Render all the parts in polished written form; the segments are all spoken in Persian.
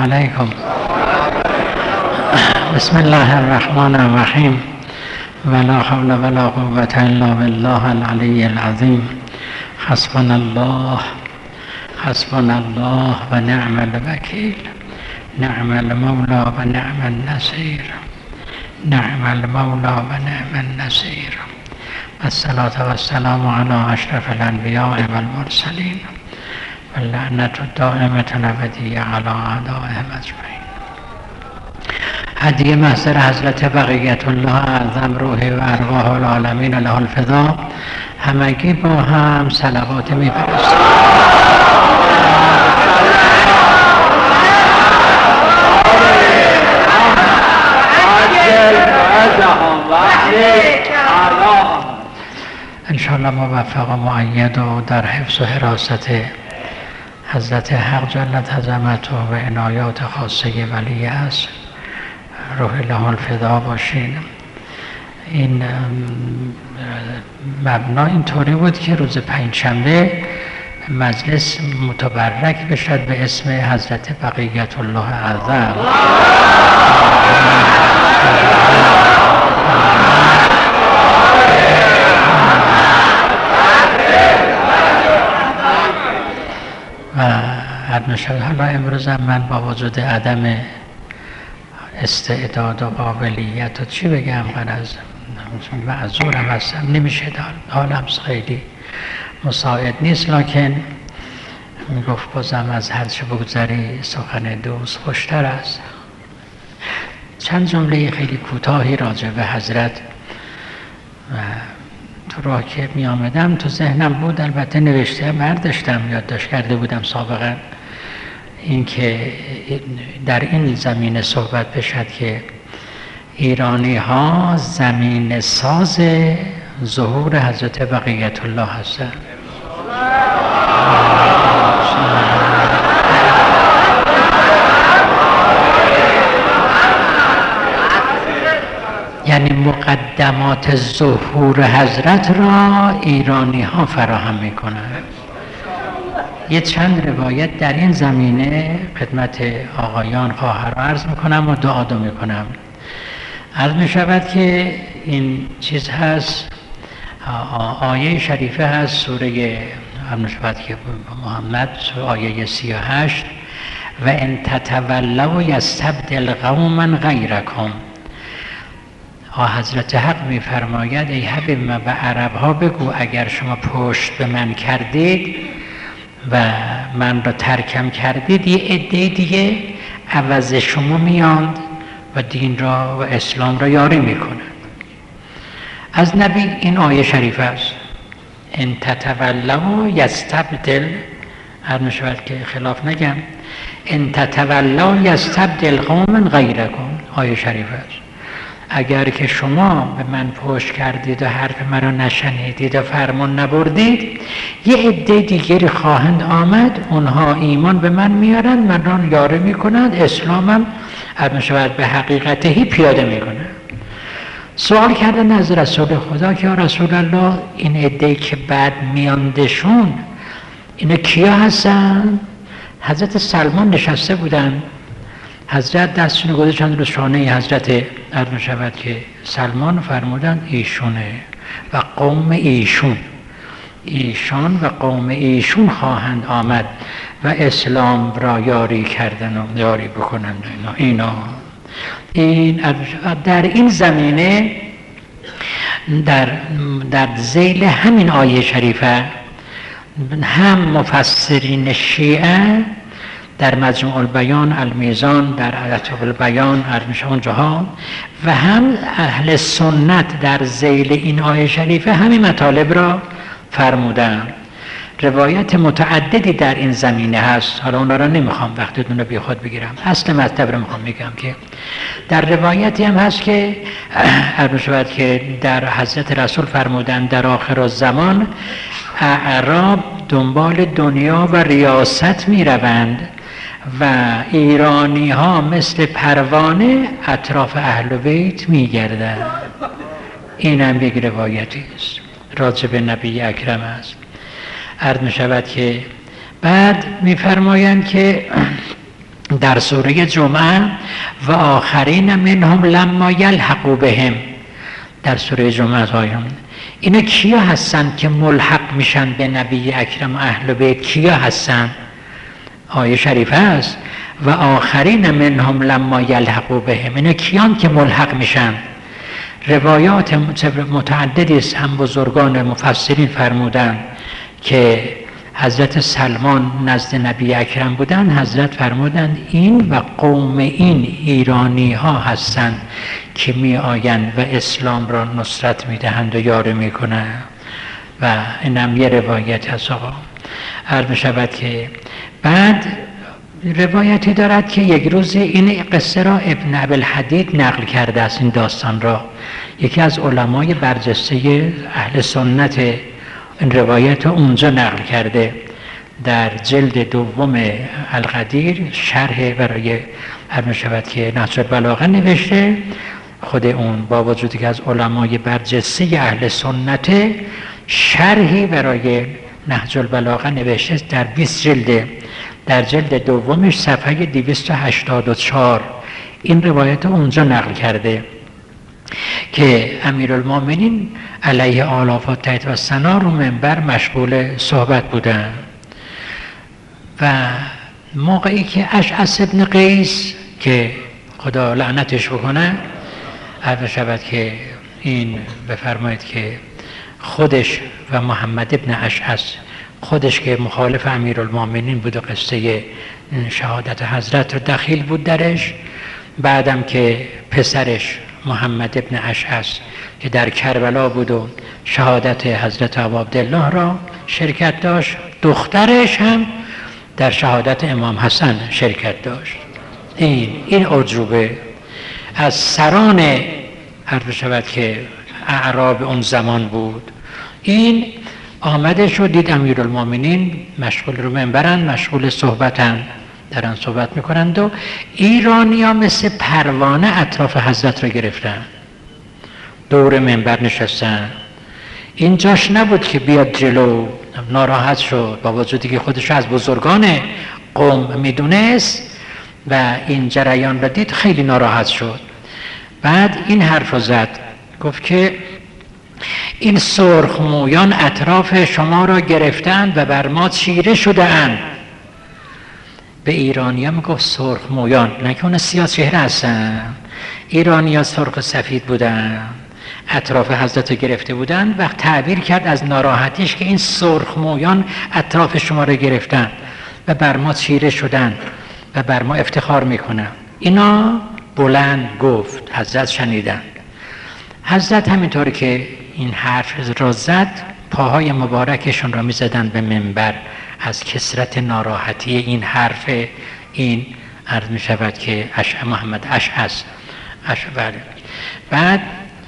علیکم. بسم الله الرحمن الرحیم. ولا حول ولا قوة الا بالله العلی العظیم. حسبنا الله و نعم الوکیل. نعم المولى و نعم النصير. نعم المولى و نعم النصير. الصلاة والسلام على اشرف الانبیاء والمرسلین و اللعنة الدائمة الابدیة على اعدائهم اجمعین. هدیه محضر حضرت بقیت الله اعظم روحی و ارواح العالمین له الفدا. همگی با هم صلوات می‌فرستیم. انشاءالله موفق و معید و در حفظ و حراست حضرت حق جلت عظمته و عنایات خاصه ولی است روح له الفدا باشین. این مبنا اینطوری بود که روز پنجشنبه مجلس متبرک بشد به اسم حضرت بقیت الله اعظم و حالا امروز من با وجود عدم استعداد و قابلیت و چی بگم غرض معذورم هستم، نمیشه حالم خیلی مساعد نیست، لکن میگفت بازم از هر چه بگذری سخن دوست خوشتر است. چند جمله خیلی کوتاهی راجع به حضرت تو راه که می آمدم تو ذهنم بود، البته نوشته برداشتم، یادداشت کرده بودم سابقا، اینکه در این زمینه صحبت بشد که ایرانی ها زمین ساز ظهور حضرت بقیت الله هستند. یعنی مقدمات ظهور حضرت را ایرانی ها فراهم می کنند. یه چند روایت در این زمینه خدمت آقایان خواهرها عرض میکنم و دعا میکنم. عرض می شود که این چیز هست، آیه شریفه هست سوره شود که محمد آیه 38 و ان تتولوا یستبدل قوما غیرکم. حضرت حق میفرماید ای حبیب من به عرب ها بگو اگر شما پشت به من کردید و من را ترکم کردید یه عده دیگه عوض شما میاند و دین را و اسلام را یاری میکنند. از نبی این آیه شریف است ان تتولوا یستبدل، هر میشود که خلاف نگم، ان تتولوا یستبدل قوما غیرکم. آیه شریف است اگر که شما به من پشت کردید و حرف مرا نشنیدید و فرمان نبردید یه عده دیگری خواهند آمد، اونها ایمان به من میارند، من را یاری میکنند، اسلامم شاید به حقیقتهی پیاده میکنند. سوال کردن از رسول خدا که یا رسول الله این عده که بعد میاندشون اینا کیا هستن؟ حضرت سلمان نشسته بودن، حضرت دستشون گذاشتن رو شانه حضرت، عرض شود که سلمان فرمودن ایشونه و قوم ایشون، ایشان و قوم ایشون خواهند آمد و اسلام را یاری کردن و یاری بکنند. اینا در این زمینه در ذیل همین آیه شریفه هم مفسرین شیعه در مجموع البیان، المیزان، در عطف البیان، اونجاها و هم اهل سنت در ذیل این آیه شریفه همین مطالب را فرمودن. روایت متعددی در این زمینه هست، حالا اونا را نمیخوام وقتتون رو بی خود بگیرم، اصل مطلب رو میخوام بگم که در روایتی هم هست که شاید که در حضرت رسول فرمودن در آخر الزمان اعراب دنبال دنیا و ریاست میروند و ایرانی ها مثل پروانه اطراف اهل بیت میگردند. این هم یک روایتی است راجع به نبی اکرم است. عرض می شود که بعد می فرمایند که در سوره جمعه و آخرین منهم لما یلحقوا بهم، در سوره جمعه اینا کیا هستن که ملحق میشن به نبی اکرم و اهل بیت؟ کیا هستن؟ آیه شریفه است و آخرین منهم لما یلحقوا بهم، اینا کیان که ملحق میشن؟ روایات متعددی است، هم بزرگان مفسرین فرمودن که حضرت سلمان نزد نبی اکرم بودن، حضرت فرمودند این و قوم این ایرانی ها هستند که می آیند و اسلام را نصرت می دهند و یاری می کنند. و اینم یه روایت هست. آقا عرض می شود که بعد روایتی دارد که یک روز این قصه را ابن ابوالحدید نقل کرده است، این داستان را یکی از علمای برجسته اهل سنت این روایت اونجا نقل کرده، در جلد دوم القدیر شرح برای هر شود که نهج البلاغه نوشته. خود اون با وجودی که از علمای برجسته اهل سنت شرحی برای نهج البلاغه نوشته در 20 جلد، در جلد دومش صفحه 284 این روایت اونجا نقل کرده که امیرالمومنین علیه آلاف و تحت و ثنا رو منبر مشغول صحبت بودن و موقعی که اشعث ابن قیس که خدا لعنتش بکنه عرض شود که این بفرمایید که خودش و محمد ابن اشعث خودش که مخالف امیرالمومنین بود و قصه شهادت حضرت رو دخیل بود درش، بعدم که پسرش محمد ابن اشعث که در کربلا بود و شهادت حضرت ابا عبدالله را شرکت داشت، دخترش هم در شهادت امام حسن شرکت داشت. این عجوبه از سران عرض شود که اعراب اون زمان بود. این آمده شد دید امیرالمومنین مشغول رو منبرن، مشغول صحبتن، دارن صحبت میکنند و ایرانی ها مثل پروانه اطراف حضرت رو گرفتن، دور منبر نشستن. این جاش نبود که بیاد جلو، ناراحت شد با وجودی که خودش از بزرگان قوم میدونست و این جریان را دید خیلی ناراحت شد. بعد این حرف رو زد، گفت که این سرخ مویان اطراف شما را گرفتند و بر ما چیره شده اند. به ایرانی ها میگفت سرخ مویان، نه که اون سیاه چهره هستن، ایرانی ها سرخ سفید بودن، اطراف حضرت رو گرفته بودن و تعبیر کرد از ناراحتیش که این سرخ مویان اطراف شما را گرفتن و بر ما چیره شدن و بر ما افتخار میکنن. اینا بلند گفت، حضرت شنیدن. حضرت همینطور که این حرف را زد پاهای مبارکشون را میزدن به منبر از کثرت ناراحتی این حرف. این عرض می شود که محمد اشعث بعد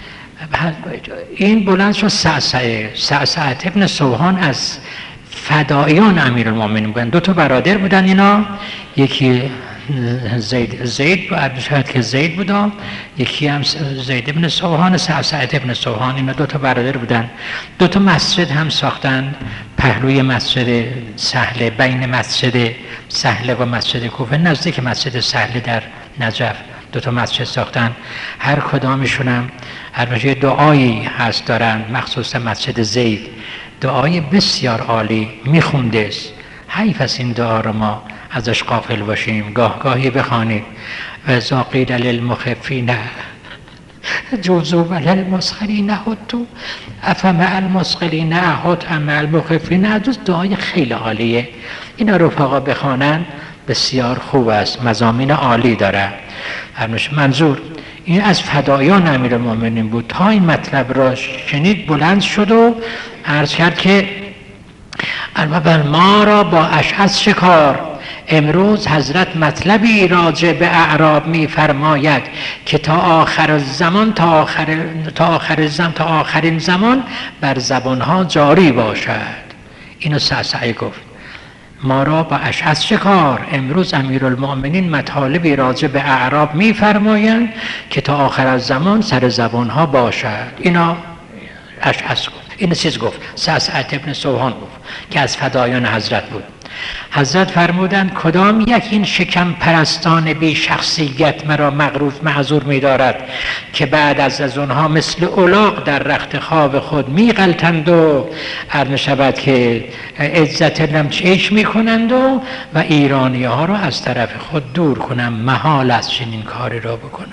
این بلند شد سعسعه ابن سوهان از فدایان امیرالمومنین بودن، دو تا برادر بودن اینا، یکی زید بود که زید بود، یکی هم زید ابن سوهان، سعسعه ابن سوهان، اینا دو تا برادر بودن. دو تا مسجد هم ساختن، پهلوی مسجد سهله، بین مسجد سهله و مسجد کوفه، نزدیک مسجد سهله در نجف دو تا مسجد ساختن. هر کدامشون هم هر دعایی هست دارن، مخصوصا مسجد زید دعای بسیار عالی میخونده. حیف است این دعا رو ما ازش غافل باشیم، گاه گاهی بخوانید. و زاقید للمخفین جوزو و للمسخرین هدو افمع المسخرین احد ام المخفین عدوز. دعای خیلی عالیه، اینا رفقا بخوانن بسیار خوب است، مضامین عالی داره. منظور این از فدایان امیرالمومنین بود. تا این مطلب را شنید بلند شد و عرض کرد که البته ما را با اشعث شکار. امروز حضرت مطلبی راجع به اعراب می فرماید که تا آخر زمان تا آخرین زمان بر زبانها جاری باشد. اینو سعسعه گفت، ما را با اشعث شکار. امروز امیرالمومنین مطالبی راجع به اعراب می فرمایند که تا آخر از زمان سر زبانها باشد. اینا اشعث گفت، این چیز گفت، سعسعه ابن سوهان گفت که از فدایان حضرت بود. حضرت فرمودند کدام یک این شکم پرستان بی شخصیت مرا مغروف معذور می دارد که بعد از اونها مثل الاغ در رخت خواب خود می غلطند و عرض شود که عزت نمچش می کنند و ایرانی ها را از طرف خود دور کنم. محال است چنین کاری را بکنم.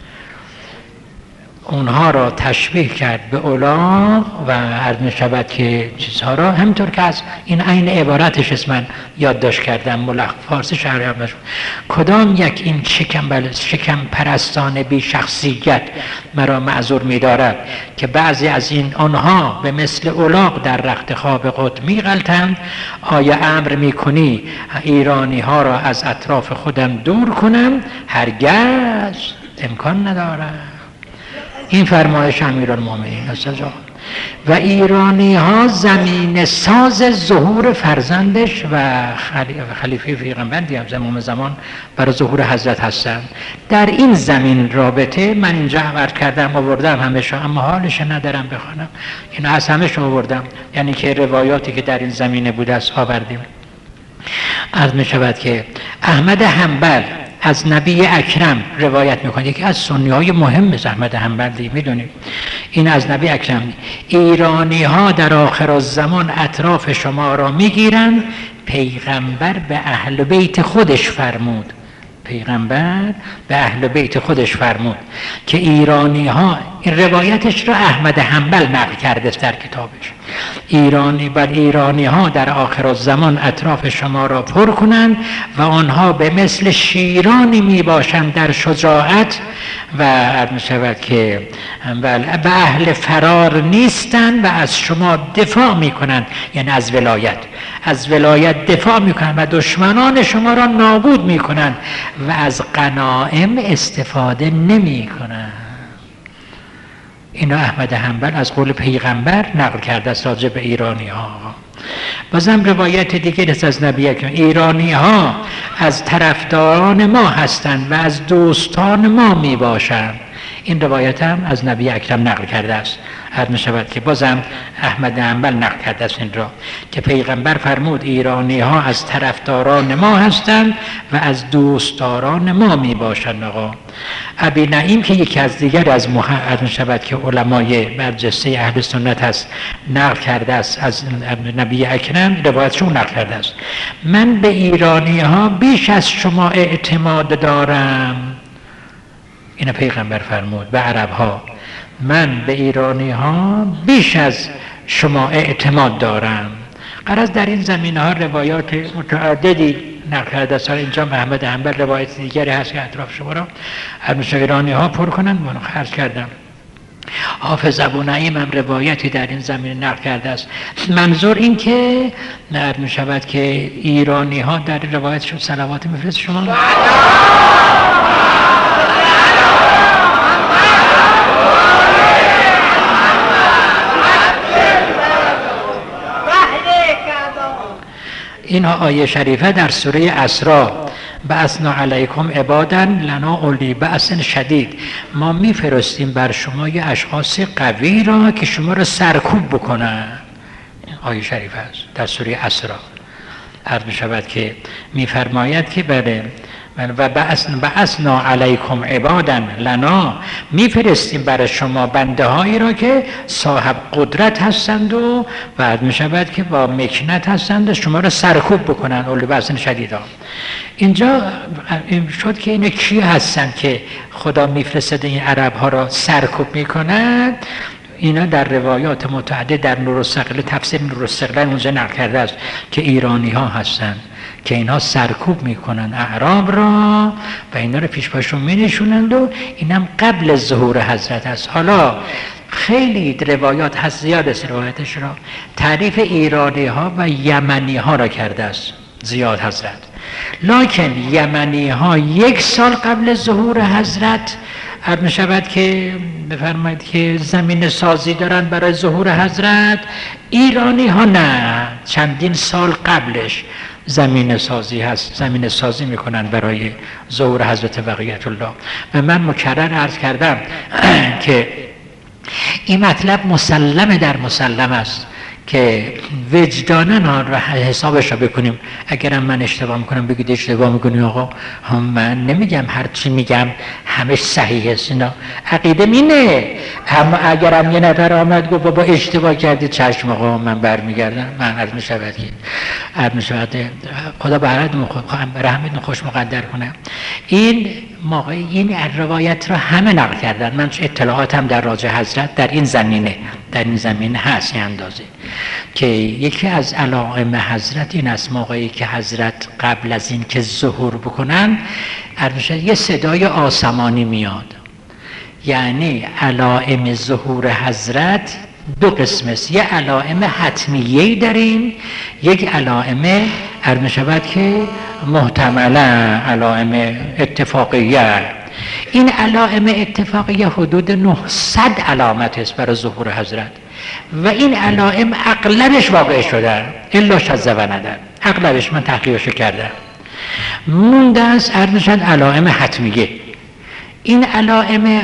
اونها را تشبیه کرد به الاغ و عرض می‌شود که چیزها را همطور که از این عین عبارتش است من یادداشت کردم ملخص فارسی شرح نشد. کدام یک این شکم پرستان بی شخصیت مرا معذور می‌دارد که بعضی از این آنها به مثل الاغ در رخت خواب خود می‌غلطند. آیا امر می‌کنی ایرانی ها را از اطراف خودم دور کنم؟ هرگز امکان ندارد. این فرمایش امیرالمومنین است. و ایرانی ها زمین ساز ظهور فرزندش و خلیفه پیغمبر امام زمان برای ظهور حضرت هستند. در این زمین رابطه من اینجا عرض کردم آوردم همشو، اما حالش ندارم بخوانم، این از همش آوردم، یعنی که روایاتی که در این زمینه بوده است آوردیم. عرض می شود که احمد حنبل از نبی اکرم روایت میکنه، یکی از سنی های مهم است احمد حنبل، میدونید این از نبی اکرم: ایرانی ها در آخر الزمان اطراف شما را میگیرند. پیغمبر به اهل بیت خودش فرمود، پیغمبر به اهل بیت خودش فرمود که ایرانی ها، این روایتش را احمد حنبل نقل کرده در کتابش، ایرانی ها در آخر الزمان اطراف شما را پر کنند و آنها به مثل شیرانی می باشند در شجاعت و عرض شود که به اهل فرار نیستند و از شما دفاع می کنند، یعنی از ولایت دفاع می کنند و دشمنان شما را نابود می کنند و از غنایم استفاده نمی کنند. اینا احمد حنبل از قول پیغمبر نقل کرده است راجع به ایرانی ها. بازم روایت دیگه است از نبی اکرم: ایرانی ها از طرفداران ما هستند و از دوستان ما می باشند. این روایت هم از نبی اکرم نقل کرده است. حد می شود که بازم احمد حنبل نقل کرده است این را که پیغمبر فرمود ایرانی ها از طرفداران ما هستند و از دوستداران ما می باشند. آقا ابی نعیم که یکی از دیگر از می شود که علمای برجسته اهل سنت هست نقل کرده است از نبی اکرم، روایتشون نقل کرده است: من به ایرانی ها بیش از شما اعتماد دارم. این پیغمبر فرمود به عرب ها: من به ایرانی ها بیش از شما اعتماد دارم. غرض در این زمینه ها روایات متعددی نقل کرده است. اینجا محمد حنبل روایت دیگری هست که اطراف شما را همیشه ایرانی ها پر کنند. منو خرج کردم. حافظ ابو نعیم هم روایتی در این زمینه نقل کرده است. منظور این که نقل می شود که ایرانی ها در روایت شد صلوات میفرست شما این آیه شریفه در سوره اسراء: بعثنا علیکم عبادا لنا اولی بأس شدید، ما میفرستیم بر شما یه اشخاص قوی را که شما را سرکوب بکنن. آیه شریفه است در سوره اسراء. عرض می شود که میفرماید که بله و بعثنا علیکم عبادا لنا، میفرستیم برای شما بنده هایی را که صاحب قدرت هستند و بعد می شود که با مکنت هستند شما را سرکوب بکنن. اولی بأس شدیدا. اینجا شد که این کی هستند که خدا میفرسته این عرب ها را سرکوب میکنند؟ اینا در روایات متعدد در نور الثقل، تفسیر نور الثقل اونجا نقل کرده است که ایرانی ها هستند که اینها سرکوب میکنن اعراب را و اینا رو پیش پاشون مینشونند و اینم قبل ظهور حضرت است. حالا خیلی روایات هست، زیاد است روایتش را، تعریف ایرانی ها و یمنی ها را کرده است زیاد حضرت. لکن یمنی ها 1 سال قبل ظهور حضرت عرض می شود که بفرمایید که زمین سازی دارن برای ظهور حضرت. ایرانی ها نه، چندین سال قبلش زمین سازی هست، زمین سازی میکنن برای ظهور حضرت بقیت الله. و من مکرر عرض کردم که این مطلب مسلم در مسلم است که وجداناً را حسابش را بکنیم. اگرم من اشتباه میکنم بگید اشتباه میکنی آقا، من نمیگم هر چی میگم همش صحیح است. اینا عقیده مینه. هم اگرم یه نفر آمد گفت بابا اشتباه کردی، چشم آقا من برمیگردم. من عرض میشود خدا به رحمتون خوش مقدر کنه. این روایت را همه نقل کردن. من اطلاعاتم در راجع حضرت در این زمینه هست این اندازه که یکی از علائم حضرت این است موقعی که حضرت قبل از این که ظهور بکنن یه صدای آسمانی میاد. یعنی علائم ظهور حضرت دو قسم است. یه علائم حتمیه‌ای داریم، یک علائم عرض شود که محتملا علائم اتفاقیه. این علائم اتفاقیه حدود 900 علامت است برای ظهور حضرت و این علائم اغلبش واقع شده، الا شذ و ندر. اغلبش من تحقیقش کردم. مونده است عرض شد علائم حتمیه. این علائم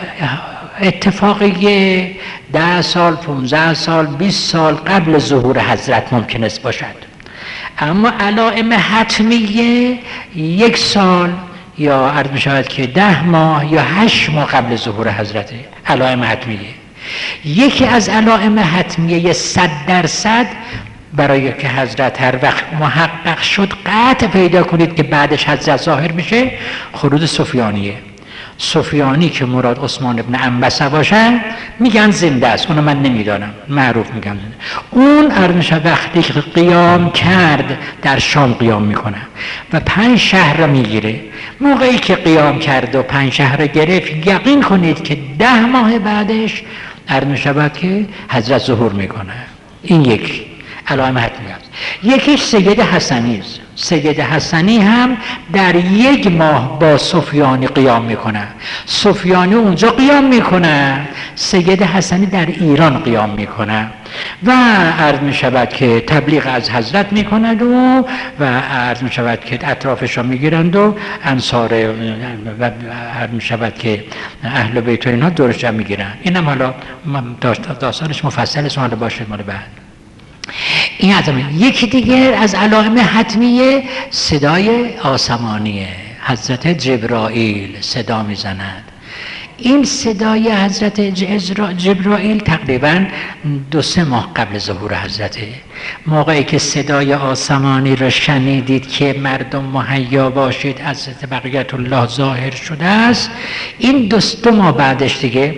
اتفاقیه 10 سال 15 سال 20 سال قبل ظهور حضرت ممکن است باشد، اما علائم حتمیه 1 سال یا عرض می شود که 10 ماه یا 8 ماه قبل ظهور حضرت. علائم حتمیه یکی از علائم حتمیه 100% برای که حضرت هر وقت محقق شد قطع پیدا کنید که بعدش حضرت ظاهر میشه، خروج سفیانیه. سفیانی که مراد عثمان ابن عنبسه باشه میگن زنده است، اونو من نمیدانم، معروف میگن زنده. اون ارمشه وقتی که قیام کرد در شام قیام میکنه و 5 شهر را میگیره. موقعی که قیام کرد و 5 شهر را گرفت یقین کنید که 10 ماه بعدش ارمشه بعد که حضرت ظهور میکنه. این یک علائم حتمی است. یکیش سید حسنی است. سید حسنی هم در 1 ماه با سفیانی قیام میکنه. سفیانی اونجا قیام میکنه، سید حسنی در ایران قیام میکنه و عرض میشود که تبلیغ از حضرت میکند و عرض میشود که اطرافش را میگیرند و انصار و عرض میشود که اهل بیت و اینها دورش جمع میگیرن. اینم حالا داستانش مفصل است، حالا باشه مال بعد. این یکی دیگر از علائم حتمیه صدای آسمانیه. حضرت جبرائیل صدا میزند. این صدای حضرت جبرائیل تقریبا 2-3 ماه قبل ظهور حضرته. موقعی که صدای آسمانی را شنیدید که مردم مهیا باشید حضرت بقیت الله ظاهر شده است، این 2 ماه بعدش دیگه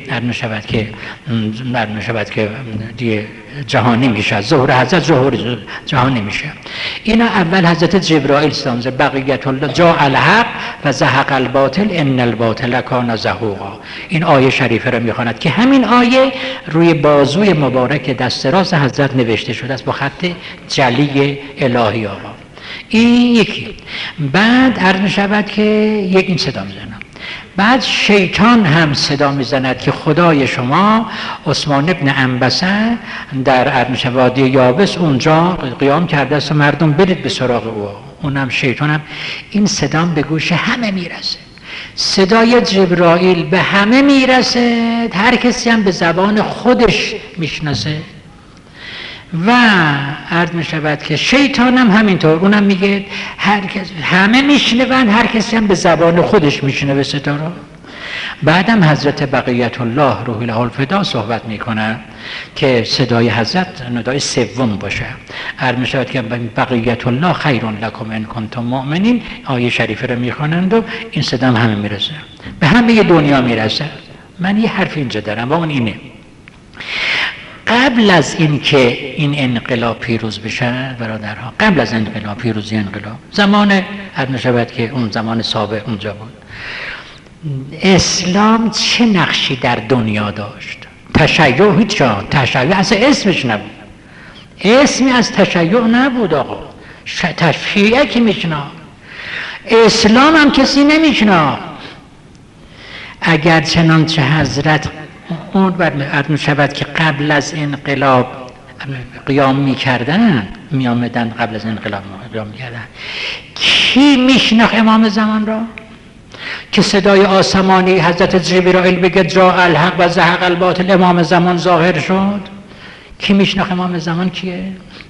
نمی‌شود که دیگه جهانی میشه. ظهور حضرت ظهور جهانی میشه. اینا اول حضرت جبرائیل سلام بقیت الله جاء الحق و زهق الباطل ان الباطل کان زهوقا. این آیه شریفه را میخواند که همین آیه روی بازوی مبارک دست راست حضرت نوشته شده است با خط جلی الهی آقا. این یکی. بعد عرض میشود که این صدا میزنم. بعد شیطان هم صدا میزند که خدای شما عثمان ابن عنبسه در وادی یابس اونجا قیام کرده است و مردم برید به سراغ او. اونم شیطان هم این صدا به گوش همه میرسه. صدای جبرائیل به همه میرسه، هر کسی هم به زبان خودش میشناسه و عرض میشود که شیطان هم همینطور، اونم میگه همه میشنون، هر کسی هم به زبان خودش میشنوه صدا رو. بعدم حضرت بقیت الله روح له الفدا صحبت میکنه که صدای حضرت ندای 3 باشه. عرض میشود که بقیت الله خیر لکم ان کنتم مؤمنین. آیه شریفه رو میخوانند و این صدا هم همه میرسه، به همه دنیا میرسه. من یه حرف اینجا دارم و اون اینه: قبل از این که این انقلاب پیروز بشه برادرها، قبل از انقلاب، پیروزی انقلاب، زمان عرض میشود که اون زمان سابق اونجا بود، اسلام چه نقشی در دنیا داشت؟ تشیع هیچ جا، تشیع اصلا اسمش نبود، اسمی از تشیع نبود آقا. شیعه که میشنا، اسلام هم کسی نمیشنا. اگر چنانچه حضرت اون عرض میشود که قبل از انقلاب قیام میکردن، میامدن قبل از انقلاب قیام میکردن، کی میشناخت امام زمان را که صدای آسمانی حضرت جبرائیل بگه جاء الحق و زهق الباطل امام زمان ظاهر شد؟ کی میشناخت امام زمان کیه؟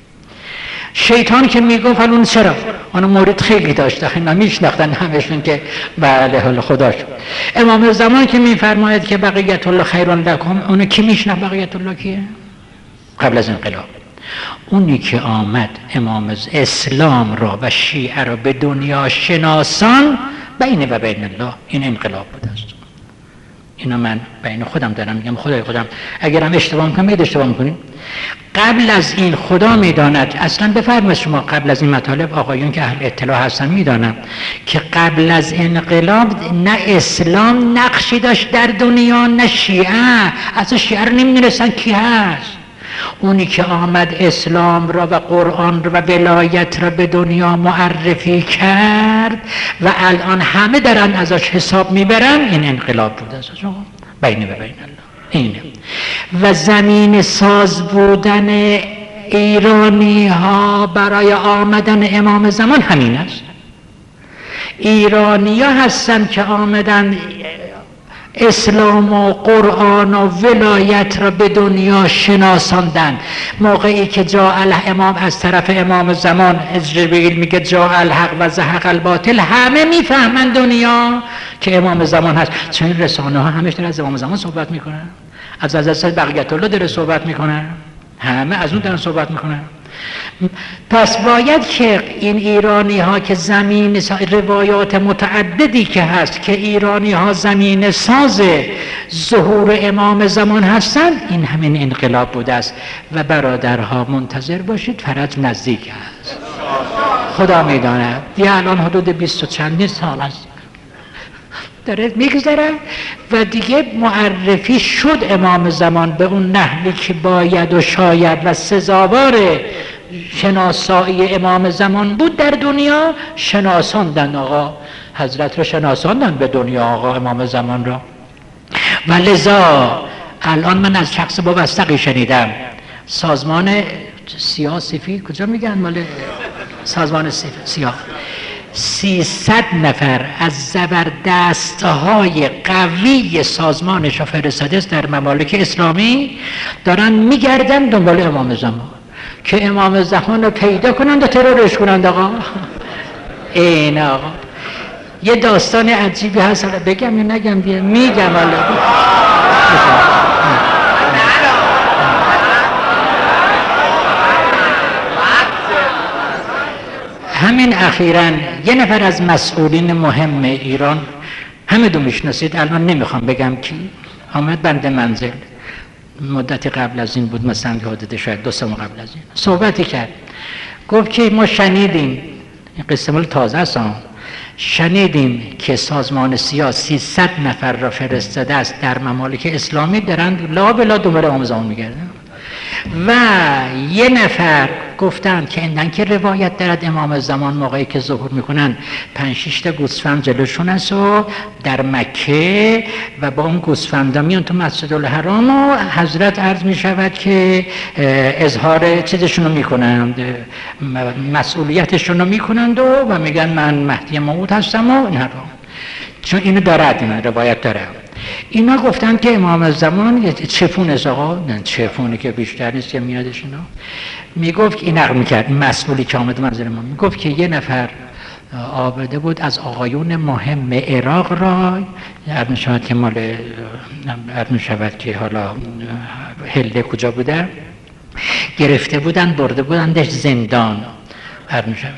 شیطان که میگفت اون چرا؟ اون مورد خیلی داشته، اینا میشناختن همشون که بله حال خدا شد. امام زمان که میفرماید که بقیت الله خیر لکم، اون کی میشناخت بقیت الله کیه؟ قبل از انقلاب اونی که آمد امام اسلام را و شیعه را به دنیا شناسان بین و بین الله، این انقلاب بوده است. اینو من بین خودم دارم میگم، خدای خودم اگرم اشتباه میکنم بگید اشتباه میکنیم. قبل از این خدا میداند، اصلا بفرمایید شما قبل از این مطالب آقایون که اهل اطلاع هستن میدانن که قبل از انقلاب نه اسلام نقشی داشت در دنیا نه شیعه، اصلا شیعه رو نمیدونستن کی هست. اونی که آمد اسلام را و قرآن را و ولایت را به دنیا معرفی کرد و الان همه دارن ازش حساب میبرن، این انقلاب بود از بین و بین الله. اینه و زمین ساز بودن ایرانی ها برای آمدن امام زمان همین است. ایرانی ها هستن که آمدن اسلام و قرآن و ولایت را به دنیا شناساندن. موقعی که جاء الامام از طرف امام زمان، از جبریل میگه جاء الحق و زهق الباطل، همه میفهمن دنیا که امام زمان هست. چون رسانه ها همش داره از امام زمان صحبت میکنن، از بقیت الله داره صحبت میکنن، همه از اون دارن صحبت میکنن. پس باید که این ایرانی ها که زمین روایات متعددی که هست که ایرانی ها زمین ساز ظهور امام زمان هستند، این همین انقلاب بوده است. و برادرها منتظر باشید، فرج نزدیک است. خدا میداند دیگه الان حدود 20 و چندین سال است داره میگذره و دیگه معرفی شد امام زمان به اون نحوی که باید و شاید و سزاوار شناسایی امام زمان بود در دنیا. شناساندن آقا حضرت رو، شناساندن به دنیا آقا امام زمان را. و لذا الان من از شخص وابسته‌ای شنیدم سازمان سیاه سفید، کجا میگن مال سازمان سیاه، 300 نفر از زبردست‌های قوی سازمانش فرستاده در ممالک اسلامی دارن میگردن دنبال امام زمان که امام زمان رو پیدا کنند و ترورش کنند. آقا این آقا یه داستان عجیبی هست، بگم یا نگم؟ میگم حالا. همین اخیراً یه نفر از مسئولین مهم ایران، همه دو میشناسید، الان نمیخوام بگم کی، آمد بند منزل مدتی قبل از این بود، مثلا حدود شاید 2 سال قبل از این صحبتی کرد. گفت که ما شنیدیم، این قصه مال تازه است، شنیدیم که سازمان سیاه 300 نفر را فرستاده است در ممالک اسلامی، دارن لا بلا دنبال امام زمان میگردن. و یه نفر گفتن که ایندن که روایت دارد امام زمان موقعی که ظهور میکنن 5-6 تا گوسفند جلوشون است و در مکه و با اون گوسفندا میان تو مسجد الحرام و حضرت عرض میشود که اظهار چیزشون رو میکنند، مسئولیتشون رو میکنند و میگن من مهدی موعود هستم و این حرام. چون اینو دارد، این روایت داره. اینا گفتن که امام زمان چفون است آقا، نه چفونی که بیشتر نیست که میادش. اینا میگفت این نقل میکرد، این مسئولی که آمد منزل ما میگفت که یه نفر آورده بود از آقایون مهم عراق را، عرض میشود که مال عرض میشود که حالا هله کجا بوده، گرفته بودن برده بودندش زندان، عرض میشود.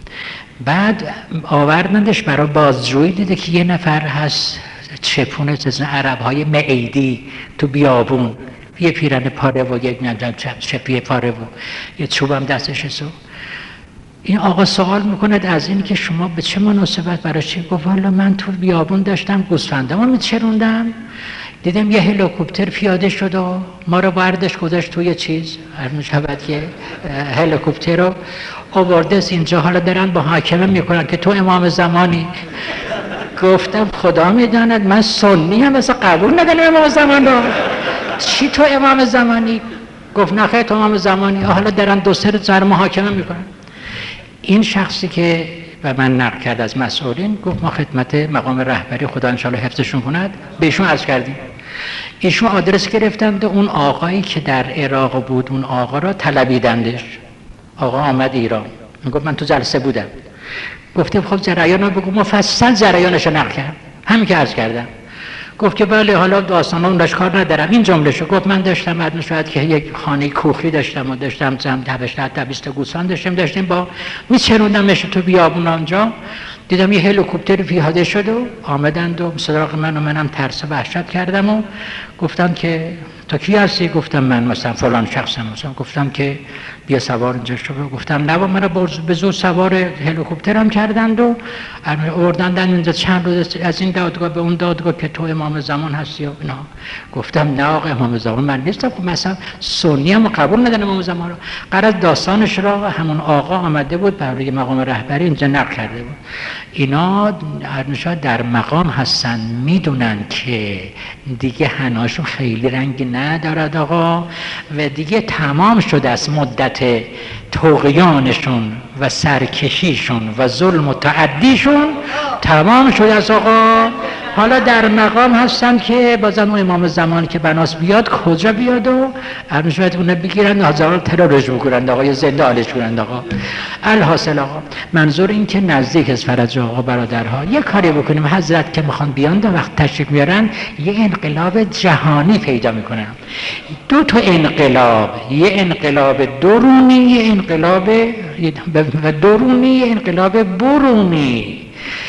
بعد آوردندش برای بازجویی، دیده که یه نفر هست چپونه از عرب‌های معیدی تو بیابون، یه پیرن پاره و یک چپی پاره و یه چوبم دستش است. این آقا سوال میکند از این که شما به چه مناسبت برای چی؟ گفت والا من تو بیابون داشتم گوسفندامو میچروندم، دیدم یه هلیکوپتر پیاده شد و ما رو برداشت گذاشت توی چیز، هر میشود که هلیکوپتر رو آورده اینجا، حالا دارن با حاکمه میکنن که تو امام زمانی. گفتم خدا میداند من سنی هم مثلا قبول ندارم امام زمان رو. چی تو امام زمانی؟ گفت نخیر تو امام زمانی. حالا دارن 2-3 روز محاکمه میکنن. این شخصی که و من نقل کرد از مسئولین گفت ما خدمت مقام رهبری خدا انشاءالله حفظشون کند بهشون عرض کردیم ایشون آدرس گرفتند و اون آقایی که در عراق بود اون آقا را طلبیدندش. آقا آمد ایران، میگفت من تو جلسه بودم. گفتیم خب جریان رو بگو. مفصل جریانش رو نقل کرد، همین که عرض کردم. گفت که بله حالا داستان اون داشت کار ندارم. این جمله شو گفت من داشتم بعد شاید که یک خانه کوخی داشتم و داشتم زم 20 گوسفند داشتیم با میچروندمش تو بیابون آنجا، دیدم یه هلیکوپتر پیاده شد و آمدند و سراغ من و منم ترس و وحشت کردم و گفتم که تا کی هستی؟ گفتم من مثلا فلان شخصم. مثلا گفتم که بیا سوار اینجا شو. گفتم نه با من به زور سوار هلیکوپترم کردند و آوردند اینجا چند روز از این دادگاه به اون دادگاه که تو امام زمان هستی و اینا. گفتم نه آقا امام زمان من نیستم، مثلا سنی هم قبول ندارم امام زمان رو. قرار داستانش را همون آقا آمده بود برای مقام رهبری اینجا نقل کرده بود. اینا هرنشاد در مقام هستن، میدونن که دیگه حناشون خیلی رنگی ندارد آقا و دیگه تمام شده است مدت طغیانشون و سرکشیشون و ظلم و تعدیشون تمام شده است آقا. حالا در مقام هستن که بازم امام زمان که بناس بیاد کجا بیاد و هرنشاد اونه بگیرن و هزاران ترورش بکنند آقا یا زنده آلش کنند آقا. الحاصل آقا منظور این که نزدیک از فرج آقا برادرها یه کاری بکنیم حضرت که میخوان بیان و وقت تشریف میارن یه انقلاب جهانی پیدا میکنن. دو تا انقلاب، یه انقلاب درونی، یه انقلاب درونی، یه انقلاب برونی.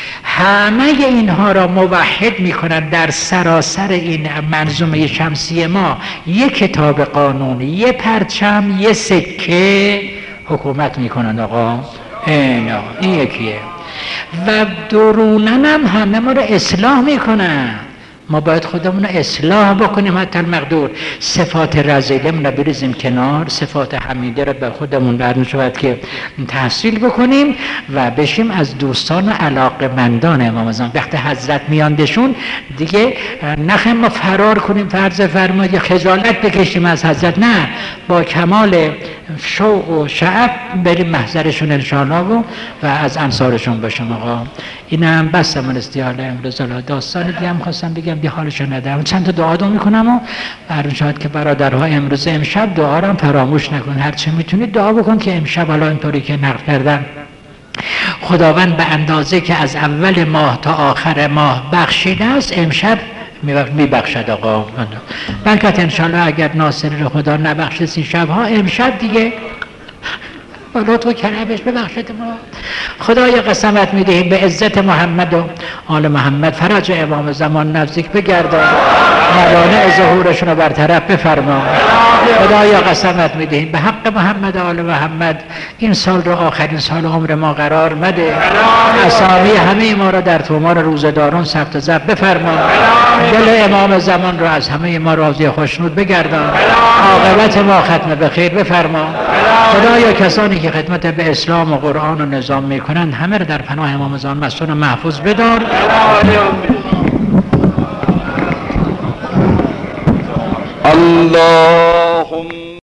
همه اینها را موحد میکنن در سراسر این منظومه شمسی ما. یه کتاب قانونی، یه پرچم، یه سکه حکومت میکنن آقا. این یکیه. و درونن هم همه ما را اصلاح میکنن. ما باید خودمون رو اصلاح بکنیم حتی المقدور. صفات رذیلمون رو بریزیم کنار، صفات حمیده رو به خودمون در شود که تحصیل بکنیم و بشیم از دوستان و علاقمندان امام زمان. وقتی حضرت میاندشون دیگه نخواهیم ما فرار کنیم فرض فرمایید یا خجالت بکشیم از حضرت، نه، با کمال شوق و شعف بریم محضرشون انشاءالله و از انصارشون باشم آقا. اینم بس من استیحال امروز. داستان دیگه هم خواستم بگم بی حالشون ندارم. چند تا دعا میکنم و برنشاد که برادرها امشب دعا رو فراموش نکن. هرچی میتونید دعا بکن که امشب حالا اینطوری که نقل کردن خداوند به اندازه که از اول ماه تا آخر ماه بخشیده است امشب میبخشد آقا. بلکه انشاءالله اگر ناصر خدا نبخشید این شبها امشب دیگه با لطف و کرمش ببخشید ما. خدای قسمت میدهیم به عزت محمد و آل محمد فرج امام زمان نزدیک بگردان، موانع ظهورشون رو برطرف بفرما. خدای قسمت میدهیم به حق محمد و آل محمد این سال رو آخرین سال عمر ما قرار مده. اسامی همه ما را در تومار روزداران ثبت ضبط بفرما. دل امام زمان رو از همه ما راضی خوشنود بگردان. عاقبت ما ختم به خیر بفرما. خدایا کسانی که خدمت به اسلام و قرآن و نظام میکنند همه را در پناه امام زمان مسئول و محفوظ بدار. الله